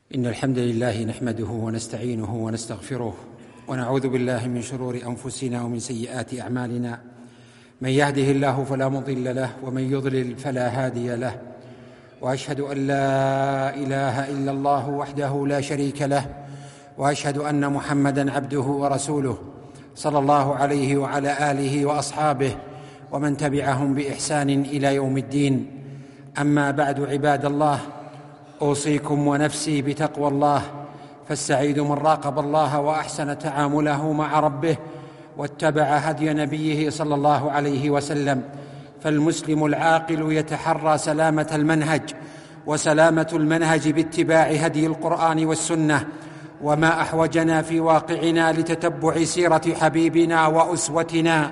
إن الحمد لله نحمده ونستعينه ونستغفره ونعوذ بالله من شرور أنفسنا ومن سيئات أعمالنا. من يهده الله فلا مضل له ومن يضلل فلا هادي له، وأشهد أن لا إله إلا الله وحده لا شريك له، وأشهد أن محمدًا عبده ورسوله صلى الله عليه وعلى آله وأصحابه ومن تبعهم بإحسان إلى يوم الدين. أما بعد، عباد الله، أوصيكم ونفسي بتقوى الله، فالسعيد من راقب الله وأحسن تعامله مع ربه واتبع هدي نبيه صلى الله عليه وسلم. فالمسلم العاقل يتحرى سلامة المنهج، وسلامة المنهج باتباع هدي القرآن والسنة. وما أحوجنا في واقعنا لتتبع سيرة حبيبنا وأسوتنا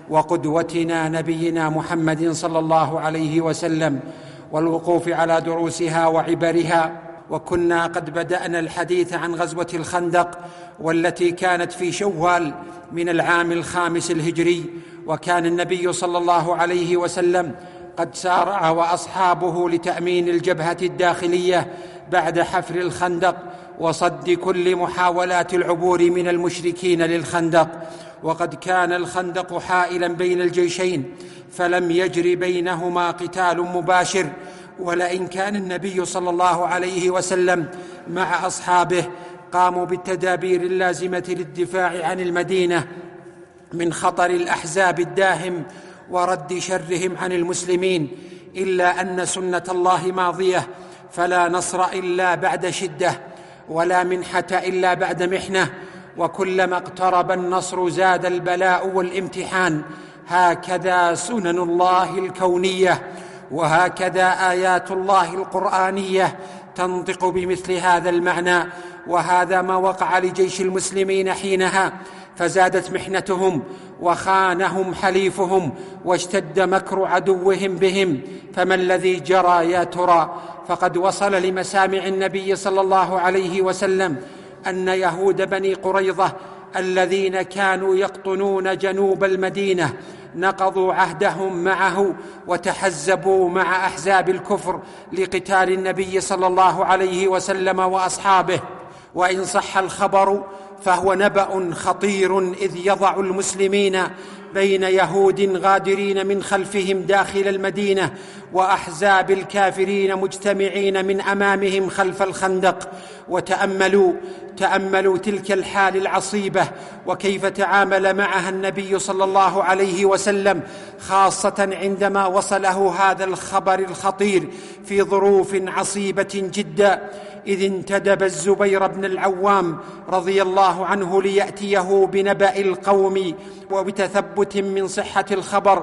وقدوتنا نبينا محمد صلى الله عليه وسلم، والوقوف على دروسها وعبرها. وكنا قد بدأنا الحديث عن غزوة الخندق، والتي كانت في شوال من العام 5 الهجري، وكان النبي صلى الله عليه وسلم قد سارع وأصحابه لتأمين الجبهة الداخلية بعد حفر الخندق وصد كل محاولات العبور من المشركين للخندق. وقد كان الخندق حائلا بين الجيشين، فلم يجر بينهما قتال مباشر، ولئن كان النبي صلى الله عليه وسلم مع أصحابه قاموا بالتدابير اللازمة للدفاع عن المدينة من خطر الأحزاب الداهم ورد شرهم عن المسلمين، إلا أن سنة الله ماضية، فلا نصر إلا بعد شدة، ولا منحة إلا بعد محنة، وكلما اقترب النصر زاد البلاء والامتحان. هكذا سنن الله الكونية، وهكذا آيات الله القرآنية تنطق بمثل هذا المعنى. وهذا ما وقع لجيش المسلمين حينها، فزادت محنتهم وخانهم حليفهم واشتد مكر عدوهم بهم. فما الذي جرى يا ترى؟ فقد وصل لمسامع النبي صلى الله عليه وسلم أن يهود بني قريظة الذين كانوا يقطنون جنوب المدينة نقضوا عهدهم معه وتحزبوا مع أحزاب الكفر لقتال النبي صلى الله عليه وسلم وأصحابه. وإن صح الخبر فهو نبأ خطير، إذ يضع المسلمين بين يهود غادرين من خلفهم داخل المدينة وأحزاب الكافرين مجتمعين من أمامهم خلف الخندق. وتأملوا تلك الحال العصيبة، وكيف تعامل معها النبي صلى الله عليه وسلم، خاصة عندما وصله هذا الخبر الخطير في ظروف عصيبة جدا. إذ انتدب الزبير بن العوام رضي الله عنه ليأتيه بنبأ القوم وبتثبت من صحة الخبر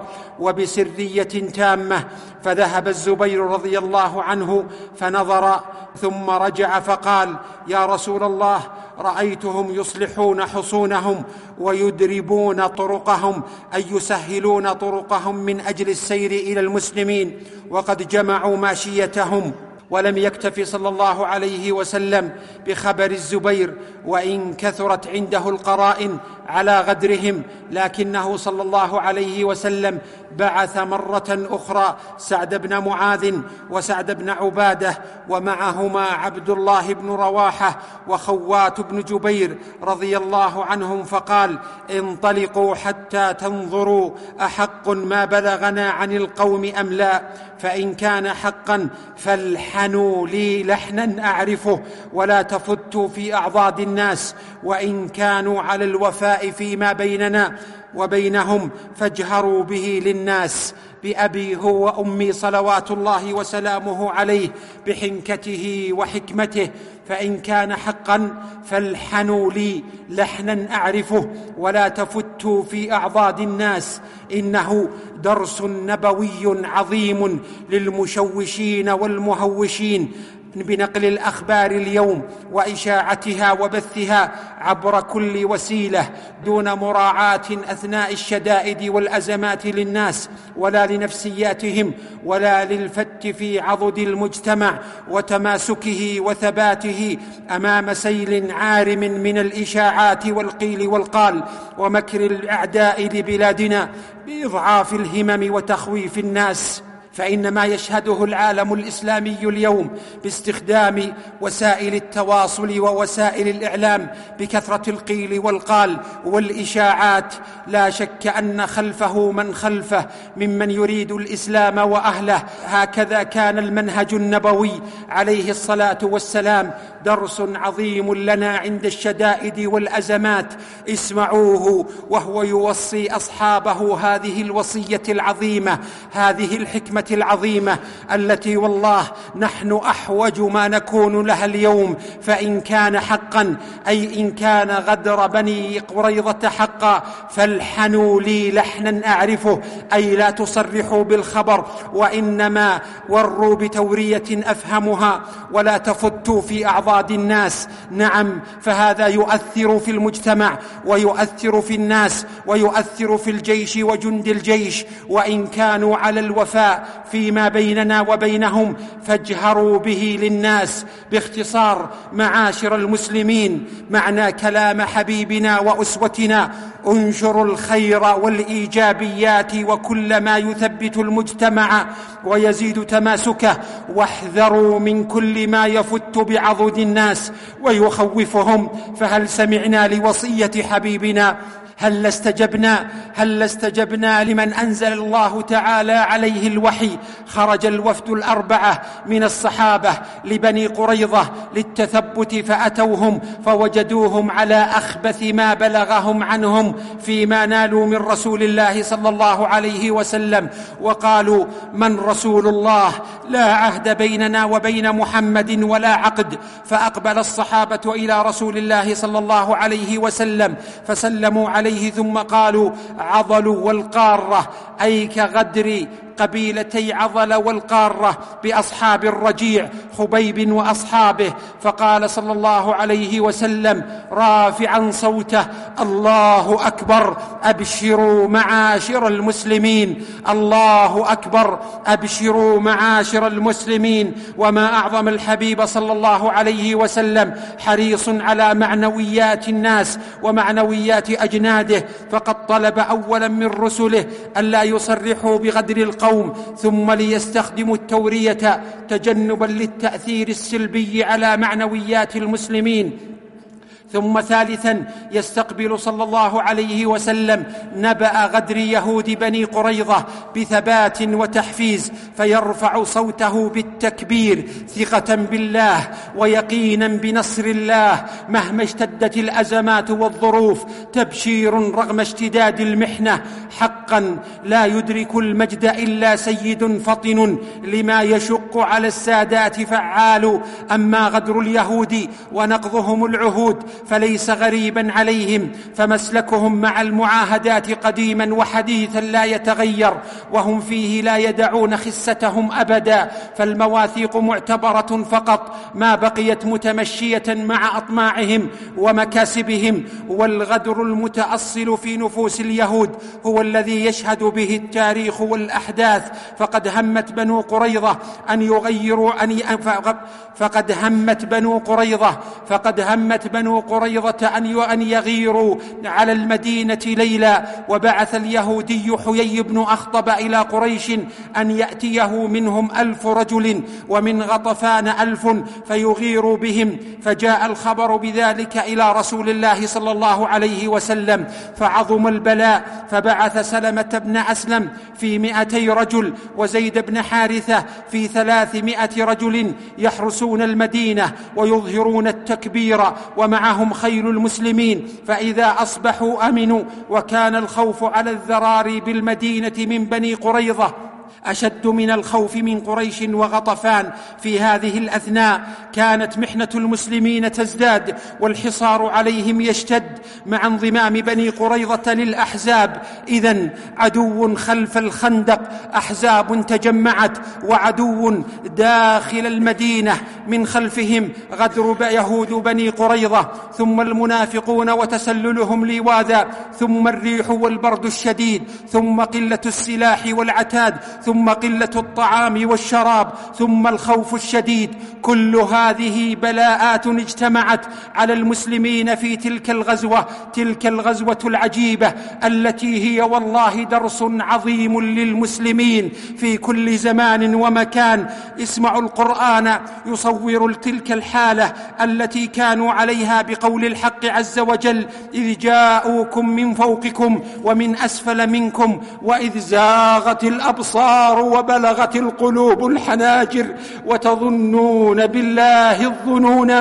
وبسرية تامة. فذهب الزبير رضي الله عنه فنظر، ثم رجع فقال: يا رسول الله، رأيتهم يصلحون حصونهم ويدربون طرقهم، أي يسهلون طرقهم من أجل السير إلى المسلمين، وقد جمعوا ماشيتهم. ولم يكتف صلى الله عليه وسلم بخبر الزبير، وإن كثرت عنده القرائن على غدرهم، لكنه صلى الله عليه وسلم بعث مرة أخرى سعد بن معاذ وسعد بن عبادة، ومعهما عبد الله بن رواحة وخوات بن جبير رضي الله عنهم، فقال: انطلقوا حتى تنظروا أحق ما بلغنا عن القوم أم لا، فإن كان حقا فالحنوا لي لحنا أعرفه ولا تفتوا في أعضاد الناس، وإن كانوا على الوفاء فيما بيننا وبينهم فاجهروا به للناس. بأبي هو وأمي صلوات الله وسلامه عليه، بحنكته وحكمته، فإن كان حقا فالحنوا لي لحنا أعرفه ولا تفتوا في أعضاد الناس. إنه درس نبوي عظيم للمشوشين والمهوشين بنقل الأخبار اليوم وإشاعتها وبثها عبر كل وسيلة، دون مراعاة أثناء الشدائد والأزمات للناس ولا لنفسياتهم ولا للفت في عضد المجتمع وتماسكه وثباته أمام سيل عارم من الإشاعات والقيل والقال ومكر الأعداء لبلادنا بإضعاف الهمم وتخويف الناس. فإن ما يشهده العالم الإسلامي اليوم باستخدام وسائل التواصل ووسائل الإعلام بكثرة القيل والقال والإشاعات لا شك أن خلفه من خلفه ممن يريد الإسلام وأهله. هكذا كان المنهج النبوي عليه الصلاة والسلام درس عظيم لنا عند الشدائد والأزمات. اسمعوه وهو يوصي أصحابه هذه الوصية العظيمة، هذه الحكمة العظيمة التي والله نحن أحوج ما نكون لها اليوم. فإن كان حقا، أي إن كان غدر بني قريظة حقا، فالحنوا لي لحنا أعرفه، أي لا تصرحوا بالخبر وإنما وروا بتورية أفهمها ولا تفتوا في أعضاد الناس. نعم، فهذا يؤثر في المجتمع ويؤثر في الناس ويؤثر في الجيش وجند الجيش، وإن كانوا على الوفاء فيما بيننا وبينهم فاجهروا به للناس. باختصار معاشر المسلمين، معنى كلام حبيبنا وأسوتنا: انشروا الخير والإيجابيات وكل ما يثبت المجتمع ويزيد تماسكه، واحذروا من كل ما يفت بعضد الناس ويخوفهم. فهل سمعنا لوصية حبيبنا؟ هل استجبنا لمن أنزل الله تعالى عليه الوحي؟ خرج الوفد الأربعة من الصحابة لبني قريظة للتثبت، فأتوهم فوجدوهم على أخبث ما بلغهم عنهم فيما نالوا من رسول الله صلى الله عليه وسلم، وقالوا: من رسول الله؟ لا عهد بيننا وبين محمد ولا عقد. فأقبل الصحابة إلى رسول الله صلى الله عليه وسلم فسلموا عليه، ثم قالوا: عضل والقارة، أي كغدر قبيلتي عضل والقارة بأصحاب الرجيع خبيب وأصحابه. فقال صلى الله عليه وسلم رافعا صوته: الله أكبر، أبشروا معاشر المسلمين، الله أكبر، أبشروا معاشر المسلمين. وما أعظم الحبيب صلى الله عليه وسلم حريص على معنويات الناس ومعنويات أجناده، فقد طلب أولا من رسله ألا يصرحوا بغدر القوم، ثم ليستخدموا التورية تجنبا للتأثير السلبي على معنويات المسلمين، ثم ثالثا يستقبل صلى الله عليه وسلم نبأ غدر يهود بني قريظة بثبات وتحفيز، فيرفع صوته بالتكبير ثقة بالله ويقينا بنصر الله مهما اشتدت الأزمات والظروف، تبشير رغم اشتداد المحنة. حقا لا يدرك المجد إلا سيد فطن، لما يشق على السادات فعال. أما غدر اليهود ونقضهم العهود فليس غريبا عليهم، فمسلكهم مع المعاهدات قديما وحديثا لا يتغير، وهم فيه لا يدعون خستهم أبدا. فالمواثيق معتبرة فقط ما بقيت متمشية مع أطماعهم ومكاسبهم. والغدر المتأصل في نفوس اليهود هو الذي يشهد به التاريخ والأحداث. فقد همت بنو قريظة أن يغيروا على المدينة ليلا، وبعث اليهودي حيي بن أخطب إلى قريش أن يأتيه منهم 1000 رجل ومن غطفان 1000 فيغيروا بهم. فجاء الخبر بذلك إلى رسول الله صلى الله عليه وسلم فعظم البلاء، فبعث سلمة بن أسلم في 200 رجل وزيد بن حارثة في 300 رجل يحرسون المدينة ويظهرون التكبير ومعهم خيل المسلمين. فإذا أصبحوا أمنوا، وكان الخوف على الذراري بالمدينة من بني قريظة أشد من الخوف من قريش وغطفان. في هذه الأثناء كانت محنة المسلمين تزداد والحصار عليهم يشتد مع انضمام بني قريظة للأحزاب. إذن عدو خلف الخندق، أحزاب تجمعت، وعدو داخل المدينة من خلفهم غدر يهود بني قريظة، ثم المنافقون وتسللهم لواذا، ثم الريح والبرد الشديد، ثم قلة السلاح والعتاد، ثم ثم قلة الطعام والشراب، ثم الخوف الشديد. كل هذه بلاءات اجتمعت على المسلمين في تلك الغزوة العجيبة التي هي والله درس عظيم للمسلمين في كل زمان ومكان. اسمعوا القرآن يصور تلك الحالة التي كانوا عليها بقول الحق عز وجل: إذ جاءوكم من فوقكم ومن أسفل منكم وإذ زاغت الأبصار وبلغت القلوب الحناجر وتظنون بالله الظنون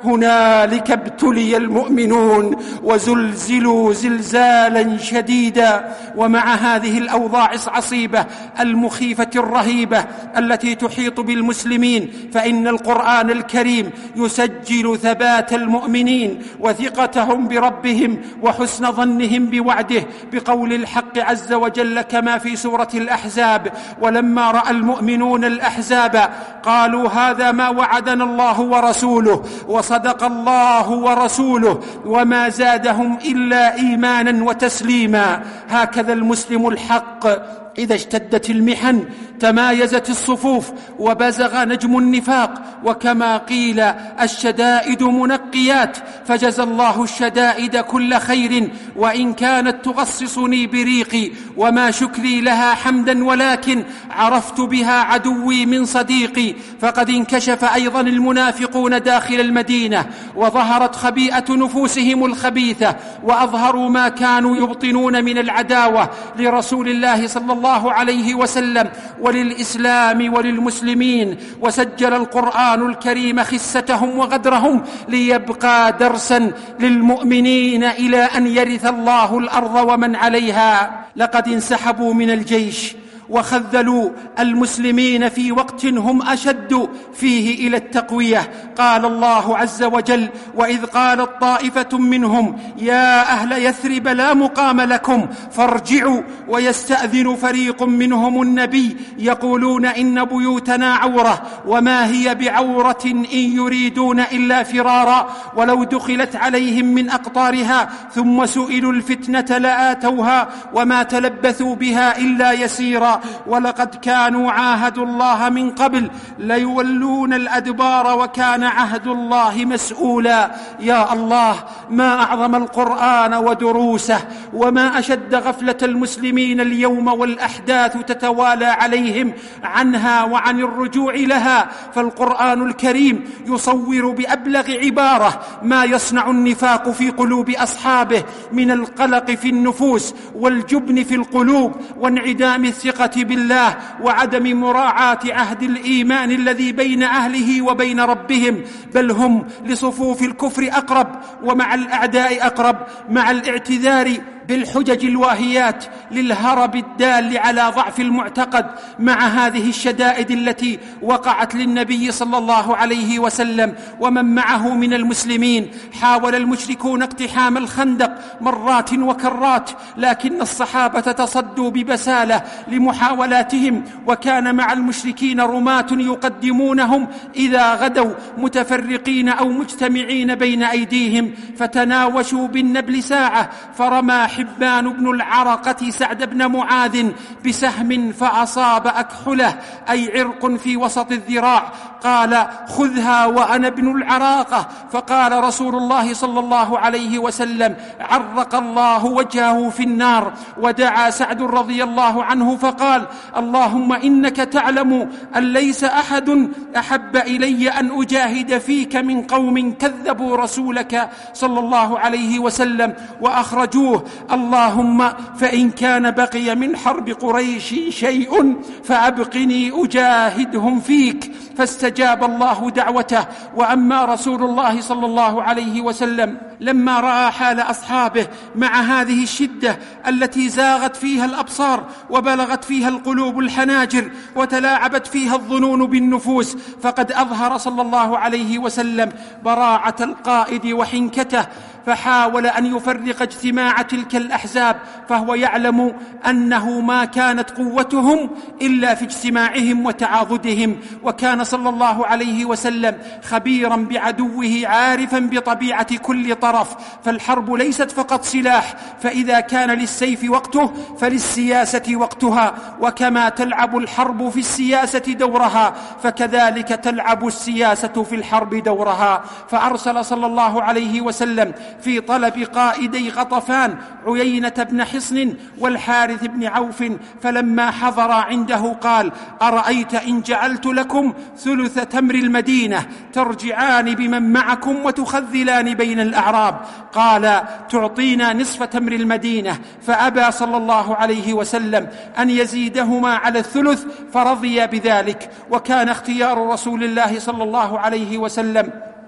هنالك ابتلي المؤمنون وزلزلوا زلزالا شديدا. ومع هذه الأوضاع العصيبة المخيفة الرهيبة التي تحيط بالمسلمين، فإن القرآن الكريم يسجل ثبات المؤمنين وثقتهم بربهم وحسن ظنهم بوعده بقول الحق عز وجل كما في سورة الأحزاب: ولما رأى المؤمنون الأحزاب قالوا هذا ما وعدنا الله ورسوله وصدق الله ورسوله وما زادهم إلا إيمانا وتسليما. هكذا المسلم الحق إذا اشتدت المحن تمايزت الصفوف وبزغ نجم النفاق، وكما قيل: الشدائد منقيات، فجزى الله الشدائد كل خير وإن كانت تغصصني بريقي وما شكري لها حمدا ولكن عرفت بها عدوي من صديقي. فقد انكشف أيضا المنافقون داخل المدينة وظهرت خبيئة نفوسهم الخبيثة وأظهروا ما كانوا يبطنون من العداوة لرسول الله صلى الله عليه وسلم وللإسلام وللمسلمين. وسجل القرآن الكريم خستهم وغدرهم ليبقى درسا للمؤمنين إلى أن يرث الله الأرض ومن عليها. لقد انسحبوا من الجيش وخذلوا المسلمين في وقت هم أشد فيه إلى التقوية. قال الله عز وجل: وإذ قالت طائفة منهم يا أهل يثرب لا مقام لكم فارجعوا ويستأذن فريق منهم النبي يقولون إن بيوتنا عورة وما هي بعورة إن يريدون إلا فرارا ولو دخلت عليهم من أقطارها ثم سئلوا الفتنة لآتوها وما تلبثوا بها إلا يسيرا ولقد كانوا عاهدوا الله من قبل ليولون الأدبار وكان عهد الله مسؤولا. يا الله، ما أعظم القرآن ودروسه، وما أشد غفلة المسلمين اليوم والأحداث تتوالى عليهم عنها وعن الرجوع لها. فالقرآن الكريم يصور بأبلغ عبارة ما يصنع النفاق في قلوب أصحابه من القلق في النفوس والجبن في القلوب وانعدام الثقة بالله وعدم مراعاة عهد الإيمان الذي بين أهله وبين ربهم، بل هم لصفوف الكفر أقرب ومع الأعداء أقرب، مع الاعتذار بالحجج الواهيات للهرب الدال على ضعف المعتقد. مع هذه الشدائد التي وقعت للنبي صلى الله عليه وسلم ومن معه من المسلمين، حاول المشركون اقتحام الخندق مرات وكرات، لكن الصحابة تصدوا ببسالة لمحاولاتهم، وكان مع المشركين رماة يقدمونهم إذا غدوا متفرقين أو مجتمعين بين أيديهم، فتناوشوا بالنبل ساعة فرمى حبان بن العرقة سعد بن معاذ بسهم فأصاب أكحله أي عرق في وسط الذراع، قال: خذها وأنا ابن العراقة. فقال رسول الله صلى الله عليه وسلم: عرق الله وجهه في النار. ودعا سعد رضي الله عنه فقال: اللهم إنك تعلم أن ليس أحد أحب إلي أن أجاهد فيك من قوم كذبوا رسولك صلى الله عليه وسلم وأخرجوه، اللهم فإن كان بقي من حرب قريش شيء فأبقني أجاهدهم فيك. فاستجاب الله دعوته. وأما رسول الله صلى الله عليه وسلم لما رأى حال أصحابه مع هذه الشدة التي زاغت فيها الأبصار وبلغت فيها القلوب الحناجر وتلاعبت فيها الظنون بالنفوس، فقد أظهر صلى الله عليه وسلم براعة القائد وحنكته، فحاول أن يفرق اجتماع تلك الأحزاب، فهو يعلم أنه ما كانت قوتهم إلا في اجتماعهم وتعاضدهم. وكان صلى الله عليه وسلم خبيرا بعدوه، عارفا بطبيعة كل طرف، فالحرب ليست فقط سلاح، فإذا كان للسيف وقته فللسياسة وقتها، وكما تلعب الحرب في السياسة دورها فكذلك تلعب السياسة في الحرب دورها. فأرسل صلى الله عليه وسلم في طلب قائدي غطفان عيينة بن حصن والحارث بن عوف، فلما حضر عنده قال: أرأيت إن جعلت لكم ثلث تمر المدينة ترجعان بمن معكم وتخذلان بين الأعراب؟ قال: تعطينا نصف تمر المدينة. فأبى صلى الله عليه وسلم أن يزيدهما على الثلث، فرضي بذلك. وكان اختيار رسول الله صلى الله عليه وسلم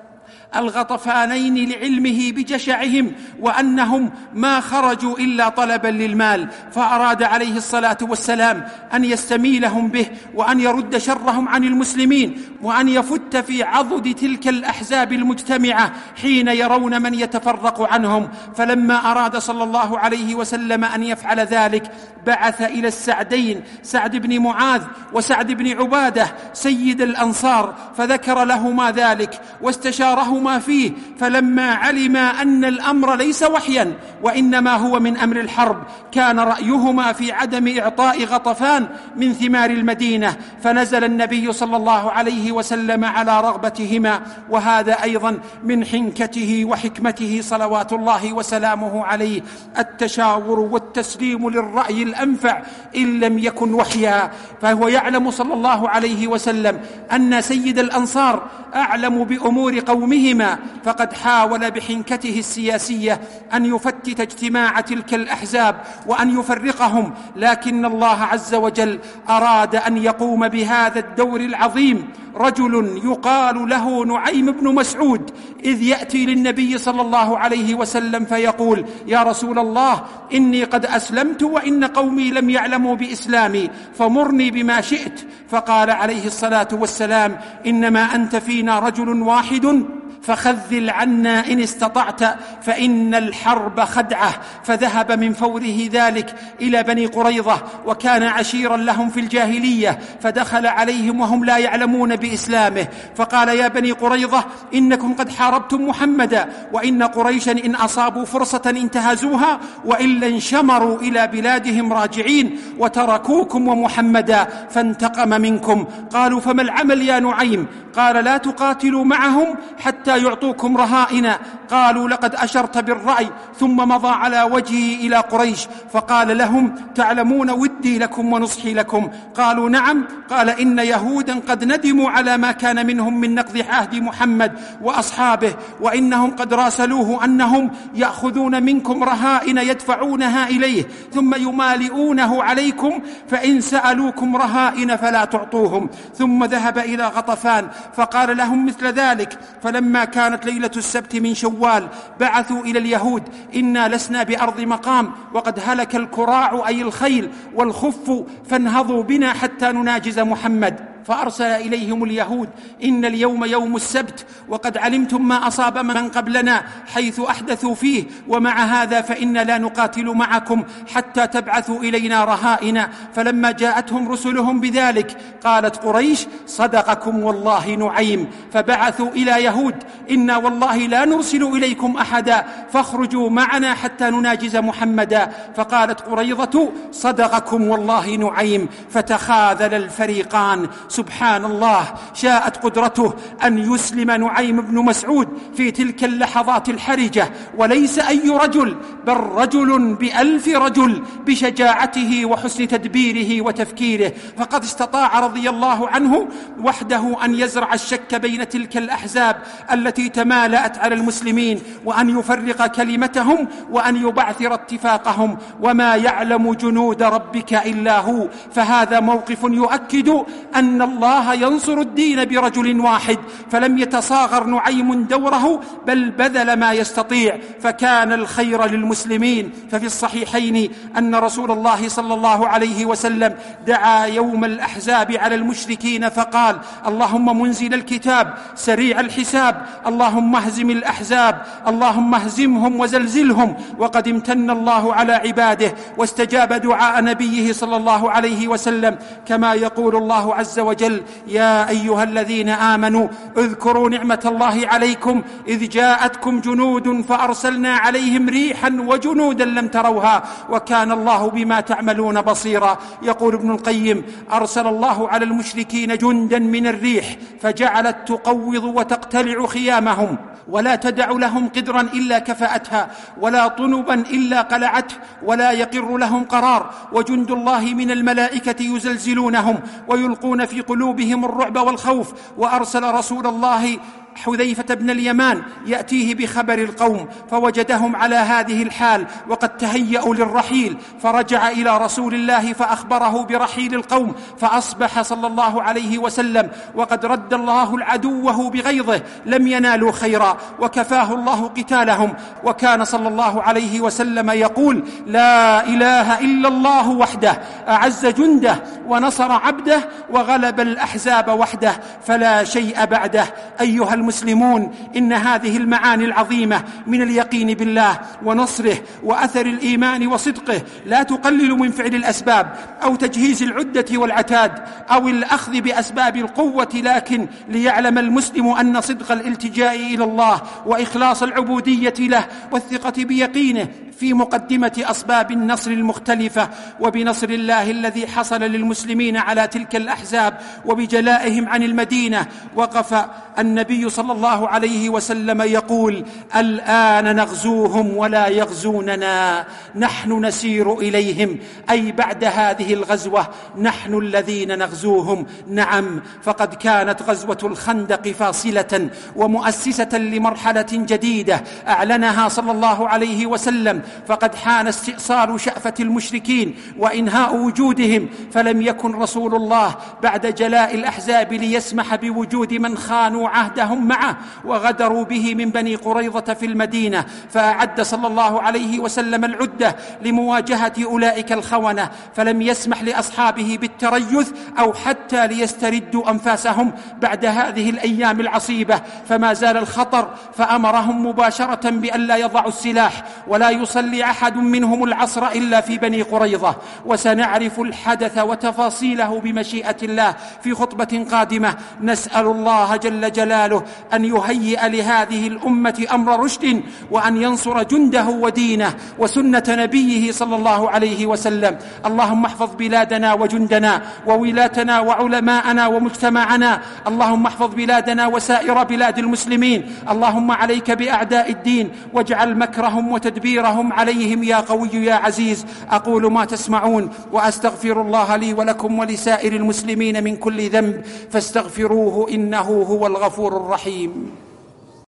الغطفانين لعلمه بجشعهم وأنهم ما خرجوا إلا طلبا للمال، فأراد عليه الصلاة والسلام أن يستميلهم به وأن يرد شرهم عن المسلمين، وأن يفت في عضد تلك الأحزاب المجتمعة حين يرون من يتفرق عنهم. فلما أراد صلى الله عليه وسلم أن يفعل ذلك بعث إلى السعدين، سعد بن معاذ وسعد بن عبادة سيد الأنصار، فذكر لهما ذلك واستشارهما فيه. فلما علم أن الأمر ليس وحيا وإنما هو من أمر الحرب، كان رأيهما في عدم إعطاء غطفان من ثمار المدينة، فنزل النبي صلى الله عليه وسلم على رغبتهما. وهذا أيضا من حنكته وحكمته صلوات الله وسلامه عليه، التشاور والتسليم للرأي الأنفع إن لم يكن وحيا. فهو يعلم صلى الله عليه وسلم أن سيد الأنصار أعلم بأمور قومهما، فقد حاول بحنكته السياسية أن يفتت اجتماع تلك الأحزاب وأن يفرقهم، لكن الله عز وجل أراد أن يقوم بهذا الدور العظيم رجل يقال له نعيم بن مسعود، إذ يأتي للنبي صلى الله عليه وسلم فيقول: يا رسول الله، إني قد أسلمت وإن قومي لم يعلموا بإسلامي، فمرني بما شئت. فقال عليه الصلاة والسلام: إنما أنت فينا رجل واحد، فخذل عنا إن استطعت، فإن الحرب خدعة. فذهب من فوره ذلك إلى بني قريظة، وكان عشيرا لهم في الجاهلية، فدخل عليهم وهم لا يعلمون بإسلامه، فقال: يا بني قريظة، إنكم قد حاربتم محمدا، وإن قريشا إن أصابوا فرصة انتهزوها، وإلا انشمروا إلى بلادهم راجعين وتركوكم ومحمدا فانتقم منكم. قالوا: فما العمل يا نعيم؟ قال: لا تقاتلوا معهم حتى يعطوكم رهائنا. قالوا: لقد أشرت بالرأي. ثم مضى على وجهه إلى قريش فقال لهم: تعلمون ودي لكم ونصحي لكم. قالوا: نعم. قال: إن يهودا قد ندموا على ما كان منهم من نقض عهد محمد وأصحابه، وإنهم قد راسلوه أنهم يأخذون منكم رهائن يدفعونها إليه ثم يمالئونه عليكم، فإن سألوكم رهائن فلا تعطوهم. ثم ذهب إلى غطفان فقال لهم مثل ذلك. فلما كانت ليلة السبت من شوال بعثوا إلى اليهود: إنا لسنا بأرض مقام، وقد هلك الكراع أي الخيل والخف، فانهضوا بنا حتى نناجز محمد. فأرسل إليهم اليهود: إن اليوم يوم السبت، وقد علمتم ما أصاب من قبلنا حيث أحدثوا فيه، ومع هذا فإنا لا نقاتل معكم حتى تبعثوا إلينا رهائنا. فلما جاءتهم رسلهم بذلك قالت قريش: صدقكم والله نعيم. فبعثوا إلى يهود: إنا والله لا نرسل إليكم أحدا، فاخرجوا معنا حتى نناجز محمدا. فقالت قريظة: صدقكم والله نعيم. فتخاذل الفريقان. سبحان الله، شاءت قدرته أن يسلم نعيم بن مسعود في تلك اللحظات الحرجة، وليس أي رجل، بل رجل ب1000 رجل بشجاعته وحسن تدبيره وتفكيره. فقد استطاع رضي الله عنه وحده أن يزرع الشك بين تلك الأحزاب التي تمالأت على المسلمين، وأن يفرق كلمتهم، وأن يبعثر اتفاقهم. وما يعلم جنود ربك إلا هو. فهذا موقف يؤكد أن الله ينصر الدين برجل واحد، فلم يتصاغر نعيم دوره، بل بذل ما يستطيع، فكان الخير للمسلمين. ففي الصحيحين أن رسول الله صلى الله عليه وسلم دعا يوم الأحزاب على المشركين فقال: اللهم منزل الكتاب سريع الحساب، اللهم اهزم الأحزاب، اللهم اهزمهم وزلزلهم. وقد امتن الله على عباده واستجاب دعاء نبيه صلى الله عليه وسلم، كما يقول الله عز وجل: يا أيها الذين آمنوا اذكروا نعمة الله عليكم إذ جاءتكم جنود فأرسلنا عليهم ريحا وجنودا لم تروها وكان الله بما تعملون بصيرا. يقول ابن القيم: أرسل الله على المشركين جندا من الريح فجعلت تقوض وتقتلع خيامهم، ولا تدع لهم قدرا إلا كفأتها، ولا طنبا إلا قلعته، ولا يقر لهم قرار. وجند الله من الملائكة يزلزلونهم ويلقون في قلوبهم الرعب والخوف. وأرسل رسول الله حذيفة بن اليمان يأتيه بخبر القوم فوجدهم على هذه الحال وقد تهيأوا للرحيل، فرجع إلى رسول الله فأخبره برحيل القوم، فأصبح صلى الله عليه وسلم وقد رد الله العدوه بغيظه، لم ينالوا خيرا وكفاه الله قتالهم. وكان صلى الله عليه وسلم يقول: لا إله إلا الله وحده أعز جنده ونصر عبده وغلب الأحزاب وحده فلا شيء بعده. أيها المسلمون، إن هذه المعاني العظيمة من اليقين بالله ونصره وأثر الإيمان وصدقه لا تقلل من فعل الأسباب أو تجهيز العدة والعتاد أو الأخذ بأسباب القوة، لكن ليعلم المسلم أن صدق الالتجاء إلى الله وإخلاص العبودية له والثقة بيقينه في مقدمة أسباب النصر المختلفة، وبنصر الله الذي حصل للمسلمين على تلك الأحزاب وبجلائهم عن المدينة. وقف النبي صلى الله عليه وسلم يقول: الآن نغزوهم ولا يغزوننا، نحن نسير إليهم، أي بعد هذه الغزوة نحن الذين نغزوهم. نعم، فقد كانت غزوة الخندق فاصلة ومؤسسة لمرحلة جديدة أعلنها صلى الله عليه وسلم، فقد حان استئصال شأفة المشركين وإنهاء وجودهم، فلم يكن رسول الله بعد جلاء الأحزاب ليسمح بوجود من خانوا عهدهم معه وغدروا به من بني قريظة في المدينة، فأعد صلى الله عليه وسلم العدة لمواجهة أولئك الخونة، فلم يسمح لأصحابه بالتريث أو حتى ليستردوا أنفاسهم بعد هذه الأيام العصيبة، فما زال الخطر، فأمرهم مباشرة بأن لا يضعوا السلاح ولا يصلي أحد منهم العصر إلا في بني قريظة. وسنعرف الحدث وتفاصيله بمشيئة الله في خطبة قادمة. نسأل الله جل جلاله أن يهيئ لهذه الأمة أمر رشد، وأن ينصر جنده ودينه وسنة نبيه صلى الله عليه وسلم. اللهم احفظ بلادنا وجندنا وولاتنا وعلماءنا ومجتمعنا. اللهم احفظ بلادنا وسائر بلاد المسلمين. اللهم عليك بأعداء الدين واجعل مكرهم وتدبيرهم عليهم يا قوي يا عزيز. أقول ما تسمعون وأستغفر الله لي ولكم ولسائر المسلمين من كل ذنب فاستغفروه إنه هو الغفور الرحيم.